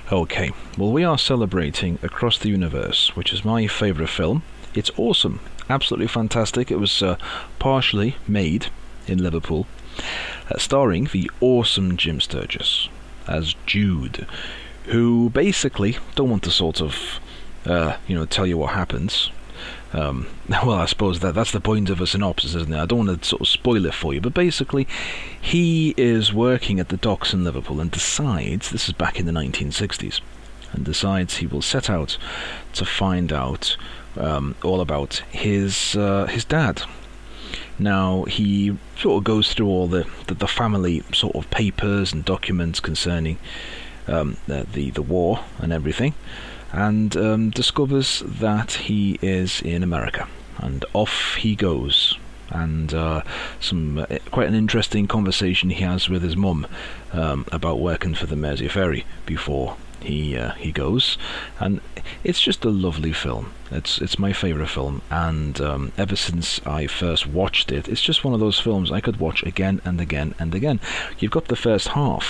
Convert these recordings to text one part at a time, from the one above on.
Okay, well, we are celebrating Across the Universe, which is my favourite film. It's awesome, absolutely fantastic. It was partially made in Liverpool, starring the awesome Jim Sturgis as Jude, who basically, don't want to sort of, tell you what happens. Well, I suppose that's the point of a synopsis, isn't it? I don't want to sort of spoil it for you, but basically, he is working at the docks in Liverpool and decides, this is back in the 1960s, and decides he will set out to find out all about his dad. Now, he sort of goes through all the family sort of papers and documents concerning the war and everything, and discovers that he is in America, and off he goes. And quite an interesting conversation he has with his mum about working for the Mersey Ferry before he goes, and it's just a lovely film. It's my favourite film, and ever since I first watched it, it's just one of those films I could watch again and again and again. You've got the first half.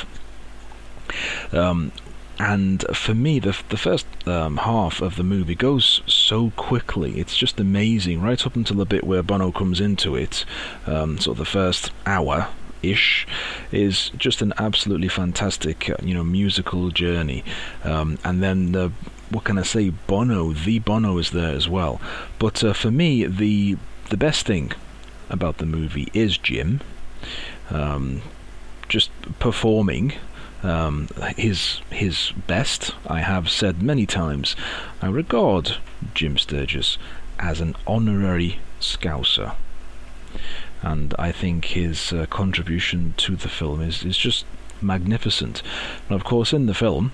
And for me, the first half of the movie goes so quickly. It's just amazing, right up until the bit where Bono comes into it. Sort of the first hour-ish is just an absolutely fantastic, musical journey. And then, what can I say? Bono is there as well. But for me, the best thing about the movie is Jim, just performing his best. I have said many times, I regard Jim Sturgis as an honorary Scouser, and I think his contribution to the film is just magnificent. And of course, in the film,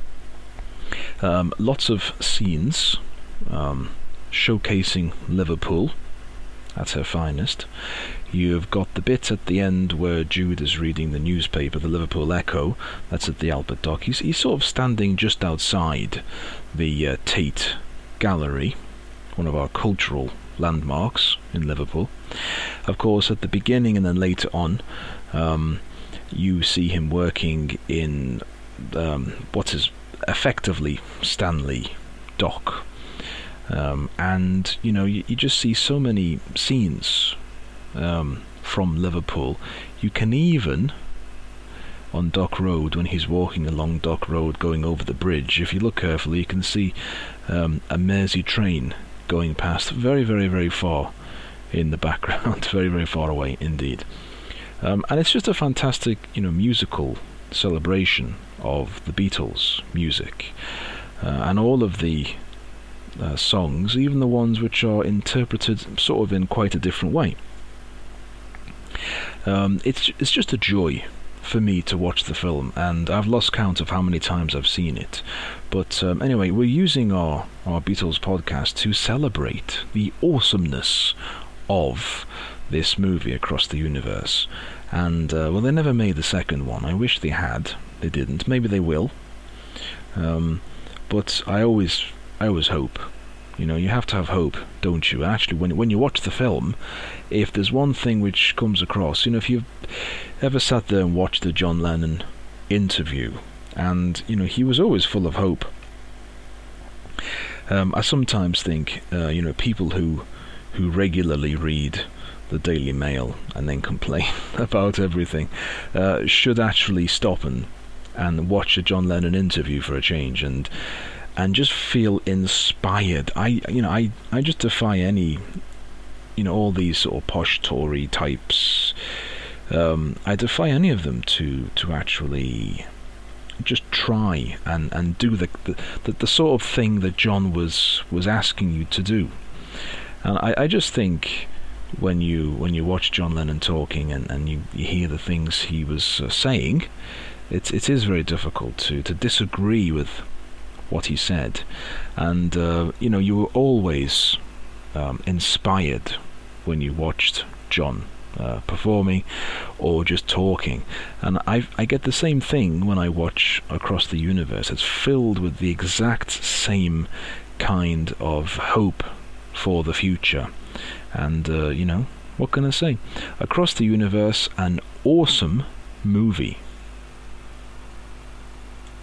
lots of scenes showcasing Liverpool at her finest. You've got the bit at the end where Jude is reading the newspaper, the Liverpool Echo. That's at the Albert Dock. He's sort of standing just outside the Tate Gallery, one of our cultural landmarks in Liverpool. Of course, at the beginning and then later on, you see him working in what is effectively Stanley Dock. And you just see so many scenes from Liverpool. You can even, on Dock Road, when he's walking along Dock Road going over the bridge, if you look carefully, you can see a Mersey train going past very, very, very far in the background, very, very far away indeed. And it's just a fantastic, musical celebration of the Beatles' music, and all of the songs, even the ones which are interpreted sort of in quite a different way. It's just a joy for me to watch the film, and I've lost count of how many times I've seen it. But anyway, we're using our Beatles podcast to celebrate the awesomeness of this movie, Across the Universe. And well, they never made the second one. I wish they had. They didn't. Maybe they will. But I always hope. You have to have hope, don't you? Actually, when you watch the film, if there's one thing which comes across, if you've ever sat there and watched the John Lennon interview, and he was always full of hope. I sometimes think, people who regularly read the Daily Mail and then complain about everything should actually stop and watch a John Lennon interview for a change, and just feel inspired. I just defy any, all these sort of posh Tory types. I defy any of them to actually just try and do the sort of thing that John was asking you to do. And I just think when you watch John Lennon talking and you hear the things he was saying, it is very difficult to disagree with what he said, and you were always inspired when you watched John performing or just talking. And I get the same thing when I watch Across the Universe. It's filled with the exact same kind of hope for the future. And what can I say? Across the Universe, an awesome movie.